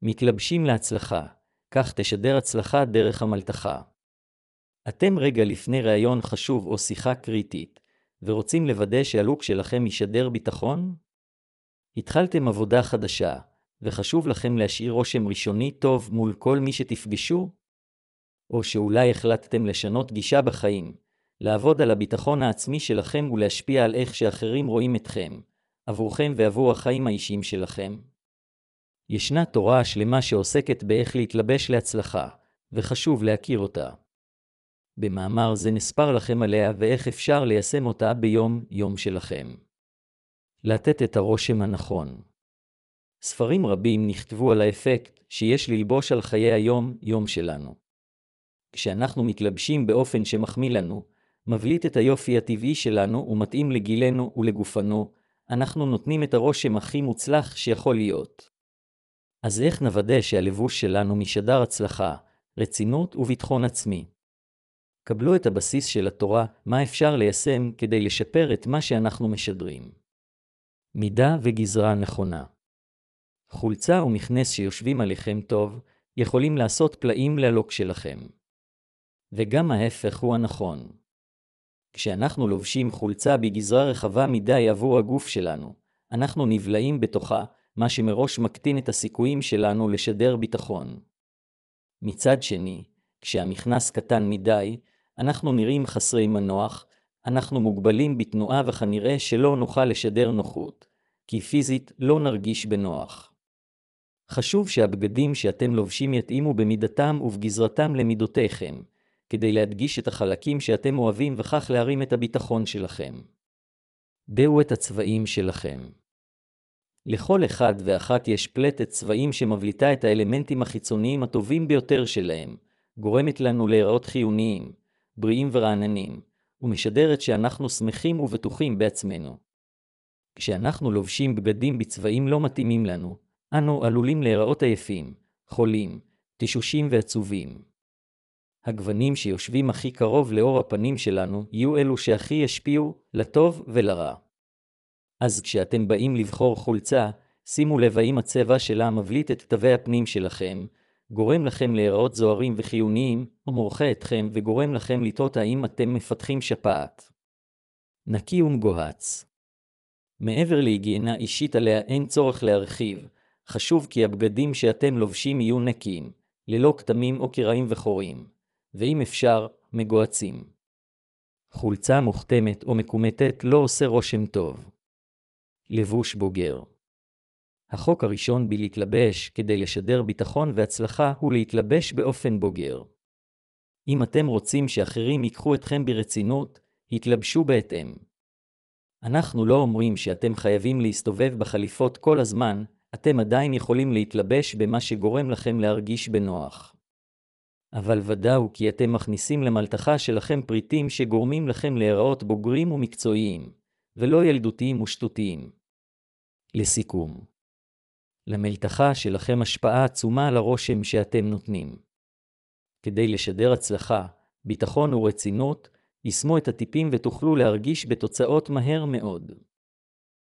מתלבשים להצלחה, כך תשדר הצלחה דרך המלתחה. אתם רגע לפני ראיון חשוב או שיחה קריטית, ורוצים לוודא שהלוק שלכם ישדר ביטחון? התחלתם עבודה חדשה, וחשוב לכם להשאיר רושם ראשוני טוב מול כל מי שתפגשו? או שאולי החלטתם לשנות גישה בחיים, לעבוד על הביטחון העצמי שלכם ולהשפיע על איך שאחרים רואים אתכם, עבורכם ועבור החיים האישיים שלכם? ישנה תורה שלמה שעוסקת באיך להתלבש להצלחה, וחשוב להכיר אותה. במאמר זה נספר לכם עליה ואיך אפשר ליישם אותה ביום שלכם. לתת את הרושם הנכון. ספרים רבים נכתבו על האפקט שיש ללבוש על חיי היום שלנו. כשאנחנו מתלבשים באופן שמחמיא לנו, מבליט את היופי הטבעי שלנו ומתאים לגילנו ולגופנו, אנחנו נותנים את הרושם הכי מוצלח שיכול להיות. אז איך נוודא שהלבוש שלנו משדר הצלחה, רצינות וביטחון עצמי? קבלו את הבסיס של התורה, מה אפשר ליישם כדי לשפר את מה שאנחנו משדרים. מידה וגזרה נכונה. חולצה ומכנס שיושבים עליכם טוב, יכולים לעשות פלאים ללוק שלכם. וגם ההפך הוא הנכון. כשאנחנו לובשים חולצה בגזרה רחבה מדי עבור הגוף שלנו, אנחנו נבלעים בתוכה, מה שמראש מקטין את הסיכויים שלנו לשדר ביטחון. מצד שני, כשהמכנס קטן מדי, אנחנו נראים חסרי מנוח, אנחנו מוגבלים בתנועה וכנראה שלא נוכל לשדר נוחות, כי פיזית לא נרגיש בנוח. חשוב שהבגדים שאתם לובשים יתאימו במידתם ובגזרתם למידותיכם, כדי להדגיש את החלקים שאתם אוהבים וכך להרים את הביטחון שלכם. דעו את הצבעים שלכם. לכל אחד ואחת יש פלטת צבעים שמבליטה את האלמנטים החיצוניים הטובים ביותר שלהם, גורמת לנו להיראות חיוניים, בריאים ורעננים, ומשדרת שאנחנו שמחים ובטוחים בעצמנו. כשאנחנו לובשים בגדים בצבעים לא מתאימים לנו, אנו עלולים להיראות עייפים, חולים, תשושים ועצובים. הגוונים שיושבים הכי קרוב לאור הפנים שלנו יהיו אלו שהכי ישפיעו לטוב ולרע. אז כשאתם באים לבחור חולצה, שימו לב האם הצבע שלה מבליט את תווי הפנים שלכם, גורם לכם להיראות זוהרים וחיוניים, או מורחה אתכם וגורם לכם לטעות האם אתם מפתחים שפעת. נקי ומגוהץ. מעבר להיגיינה אישית עליה אין צורך להרחיב, חשוב כי הבגדים שאתם לובשים יהיו נקיים, ללא כתמים או קרעים וחורים, ואם אפשר, מגוהצים. חולצה מוכתמת או מקומטת לא עושה רושם טוב. לבוש בוגר. החוק הראשון בלהתלבש כדי לשדר ביטחון והצלחה הוא להתלבש באופן בוגר. אם אתם רוצים שאחרים ייקחו אתכם ברצינות, התלבשו בהתאם. אנחנו לא אומרים שאתם חייבים להסתובב בחליפות כל הזמן, אתם עדיין יכולים להתלבש במה שגורם לכם להרגיש בנוח. אבל ודאו כי אתם מכניסים למלתחה שלכם פריטים שגורמים לכם להיראות בוגרים ומקצועיים, ולא ילדותיים ושטותיים. לסיכום. למלתחה שלכם השפעה עצומה על הרושם שאתם נותנים. כדי לשדר הצלחה, ביטחון ורצינות, יישמו את הטיפים ותוכלו להרגיש בתוצאות מהר מאוד.